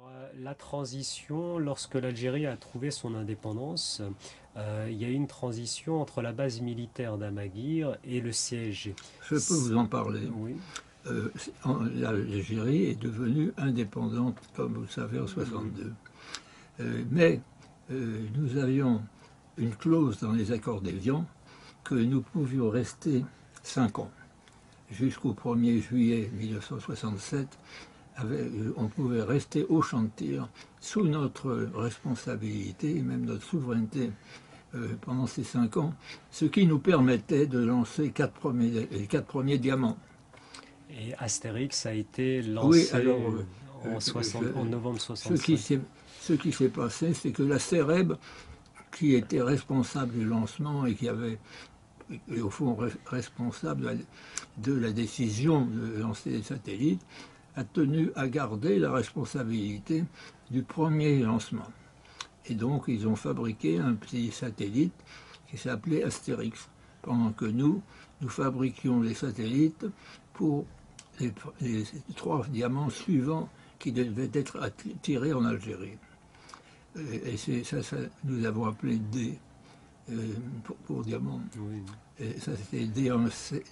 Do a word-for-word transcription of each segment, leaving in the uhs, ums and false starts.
Euh, La transition, lorsque l'Algérie a trouvé son indépendance, euh, il y a eu une transition entre la base militaire d'Amaguir et le siège. Je peux vous en parler. Oui. Euh, L'Algérie est devenue indépendante, comme vous le savez, en Mhm. soixante-deux. Euh, mais euh, nous avions une clause dans les accords d'Évian que nous pouvions rester cinq ans. Jusqu'au premier juillet mille neuf cent soixante-sept, avec, euh, on pouvait rester au champ de tir sous notre responsabilité et même notre souveraineté euh, pendant ces cinq ans, ce qui nous permettait de lancer quatre premiers, les quatre premiers diamants. Et Astérix a été Oui, lancé alors, euh, en, je, soixante en novembre ce qui soixante-cinq. s'est ce qui s'est passé, c'est que la CEREB, qui était responsable du lancement et qui avait, et au fond, responsable de la décision de lancer des satellites, a tenu à garder la responsabilité du premier lancement. Et donc, ils ont fabriqué un petit satellite qui s'appelait Astérix, pendant que nous, nous fabriquions les satellites pour les, les trois diamants suivants qui devaient être tirés en Algérie. Et c'est ça, ça, nous avons appelé D euh, pour, pour diamant. Oui. Et ça, c'était D un, C,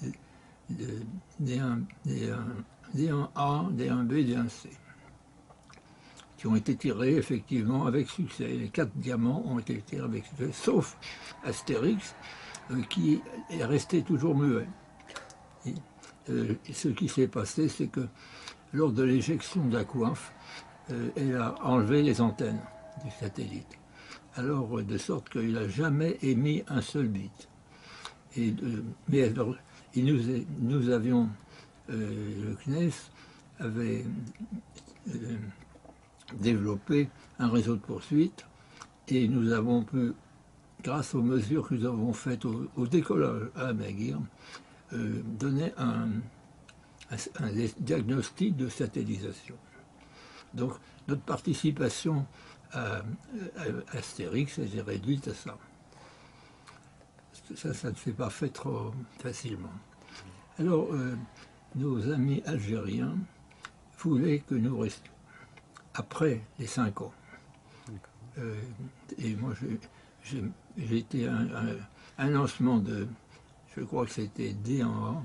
D un, D un, D un A, D un B, D un C, qui ont été tirés effectivement avec succès. Les quatre diamants ont été tirés avec succès, sauf Astérix, euh, qui est resté toujours muet. Et, euh, ce qui s'est passé, c'est que lors de l'éjection de la coiffe, euh, elle a enlevé les antennes du satellite. Alors, euh, de sorte qu'il n'a jamais émis un seul bit. Et, euh, mais alors, et nous, nous avions, euh, le C N E S avait euh, développé un réseau de poursuite et nous avons pu, grâce aux mesures que nous avons faites au, au décollage à Amaguir, euh, donner un, un, un diagnostic de satellisation. Donc notre participation à, à Astérix est réduite à ça. Ça, ça ne s'est pas fait trop facilement. Alors, euh, nos amis algériens voulaient que nous restions après les cinq ans. Euh, et moi, j'ai été un, un, un lancement de, je crois que c'était D en A,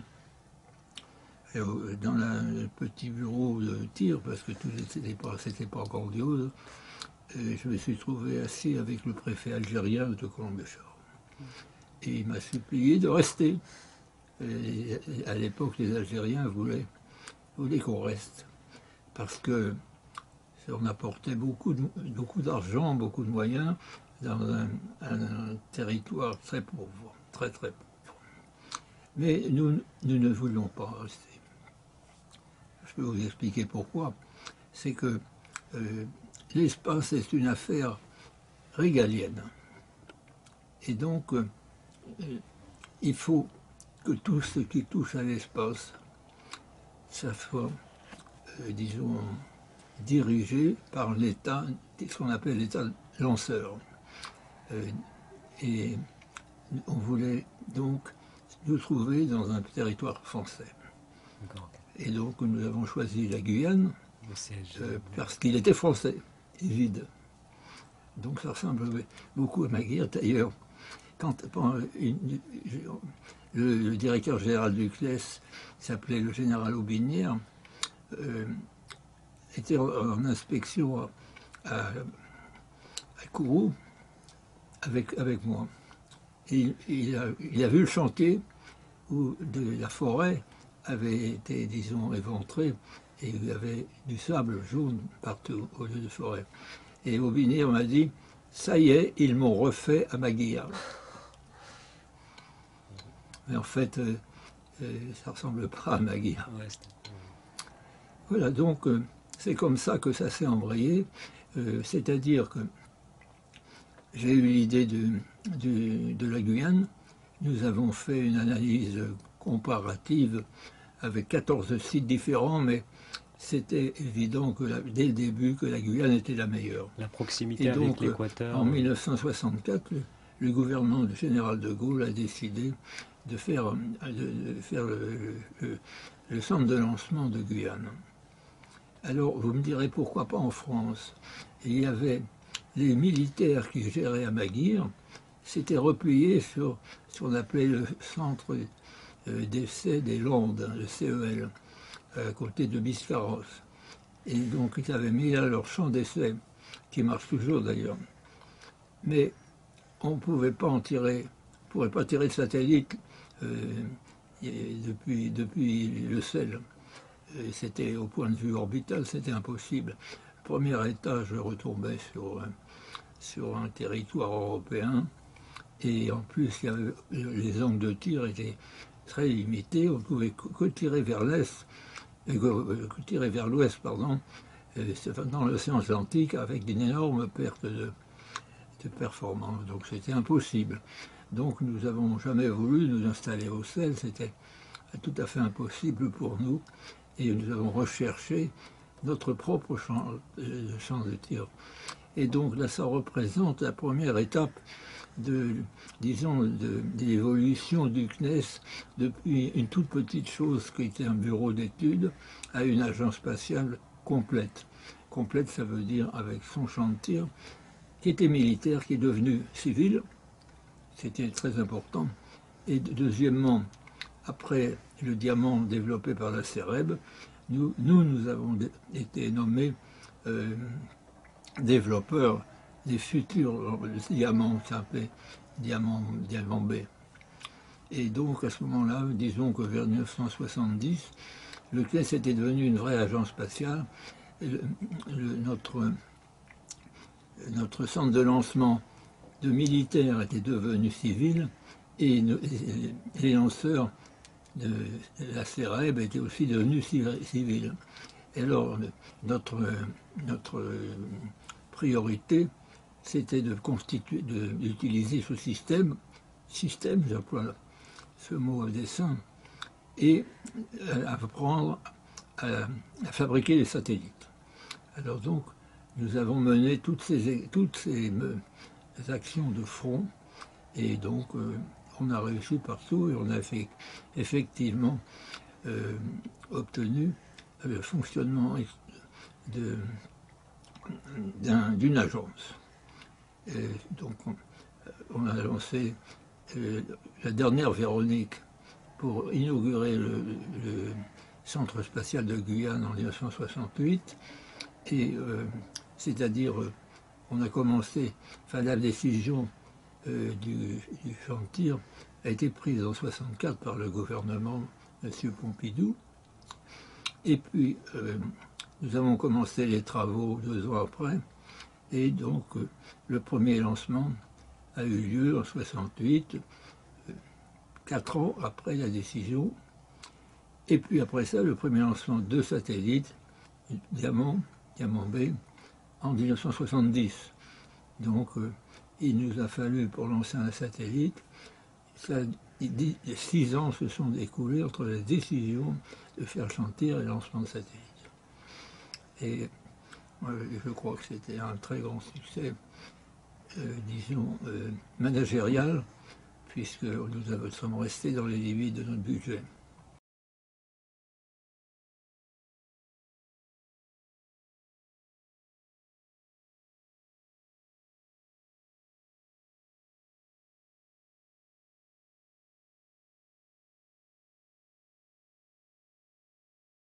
dans la, le petit bureau de tir, parce que tout n'était pas, pas encore du haut, et je me suis trouvé assis avec le préfet algérien de Colombe-Béchar. Et il m'a supplié de rester. Et à l'époque, les Algériens voulaient, voulaient qu'on reste, parce que on apportait beaucoup, de, beaucoup d'argent, beaucoup de moyens dans un, un, un territoire très pauvre, très très pauvre. Mais nous, nous ne voulions pas rester. Je peux vous expliquer pourquoi. C'est que euh, l'espace est une affaire régalienne. Et donc, euh, il faut que tout ce qui touche à l'espace, ça soit, euh, disons, dirigé par l'État, ce qu'on appelle l'État lanceur. Euh, et on voulait donc nous trouver dans un territoire français. Et donc nous avons choisi la Guyane euh, parce qu'il était français et vide. Donc ça ressemble beaucoup à Maguire. D'ailleurs, quand une, le, le directeur général du C N E S s'appelait le général Aubinière, euh, était en, en inspection à, à Kourou avec, avec moi. Et il, a, il a vu le chantier où de la forêt avait été, disons, éventrée et il y avait du sable jaune partout au lieu de forêt. Et Aubinière m'a dit, ça y est, ils m'ont refait à Maguire. Mais en fait, euh, euh, ça ne ressemble pas à Maguire. Voilà, donc euh, c'est comme ça que ça s'est embrayé. Euh, C'est-à-dire que j'ai eu l'idée de, de, de la Guyane. Nous avons fait une analyse comparative avec quatorze sites différents, mais c'était évident que la, dès le début que la Guyane était la meilleure. La proximité Et avec donc, l'équateur. en mille neuf cent soixante-quatre, le, le gouvernement du général de Gaulle a décidé de faire, de, de faire le, le, le centre de lancement de Guyane. Alors, vous me direz pourquoi pas en France. Et il y avait les militaires qui géraient Amaguir, s'étaient repliés sur ce qu'on appelait le centre d'essai des Landes, le C E L, à côté de Biscarrosse. Et donc, ils avaient mis là leur champ d'essai, qui marche toujours d'ailleurs. Mais on ne pouvait pas en tirer, on ne pourrait pas tirer de satellite euh, depuis, depuis le sel. C'était au point de vue orbital, c'était impossible. Le premier étage retombait sur, sur un territoire européen, et en plus, il y avait, les angles de tir étaient très limités. On ne pouvait que tirer vers l'est, que tirer vers l'ouest, pardon, dans l'océan Atlantique, avec d'une énorme perte de, de performance. Donc c'était impossible. Donc nous n'avons jamais voulu nous installer au sel, c'était tout à fait impossible pour nous. Et nous avons recherché notre propre champ, euh, champ de tir. Et donc là, ça représente la première étape de, disons, de, de l'évolution du C N E S depuis une toute petite chose qui était un bureau d'études à une agence spatiale complète. Complète, ça veut dire avec son champ de tir, qui était militaire, qui est devenu civil. C'était très important. Et deuxièmement, après le diamant développé par la CEREB, nous, nous, nous avons été nommés euh, développeurs des futurs diamants, qui s'appelait diamant, diamant B. Et donc, à ce moment-là, disons que vers mille neuf cent soixante-dix, le C N E S était devenu une vraie agence spatiale. Le, le, notre, notre centre de lancement de militaires était devenu civil, et, et les lanceurs de la CEREB était aussi devenu civil. Et alors, notre, notre priorité, c'était de constituer, d'utiliser ce système, système, j'emploie ce mot à dessein, et à apprendre à, à fabriquer des satellites. Alors donc, nous avons mené toutes ces, toutes ces actions de front, et donc euh, on a réussi partout, et on a fait, effectivement euh, obtenu le fonctionnement d'une un, agence. Et donc on, on a lancé euh, la dernière Véronique pour inaugurer le, le centre spatial de Guyane en mille neuf cent soixante-huit, et euh, c'est-à-dire euh, on a commencé, enfin la décision euh, du, du champ de tir a été prise en soixante-quatre par le gouvernement M. Pompidou, et puis euh, nous avons commencé les travaux deux ans après, et donc euh, le premier lancement a eu lieu en soixante-huit, euh, quatre ans après la décision, et puis après ça, le premier lancement de satellites, Diamant, Diamant B, en mille neuf cent soixante-dix. Donc euh, il nous a fallu, pour lancer un satellite, ça, six ans se sont écoulés entre la décision de faire chantier et le lancement de satellites. Et euh, je crois que c'était un très grand succès, euh, disons, euh, managérial, puisque nous sommes restés dans les limites de notre budget.